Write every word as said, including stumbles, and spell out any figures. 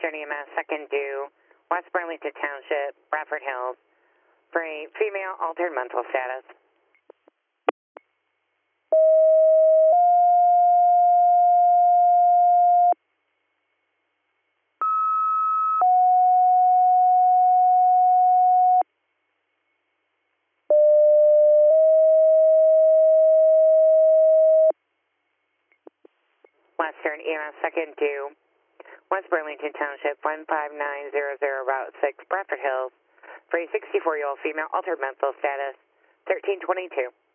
Western E M S, second due, West Burlington Township, Bradford Hills, for a female altered mental status. Western E M S, second due, West Burlington Township, one five nine zero zero, Route six, Bradford Hills, for a sixty-four-year-old female altered mental status, thirteen twenty-two.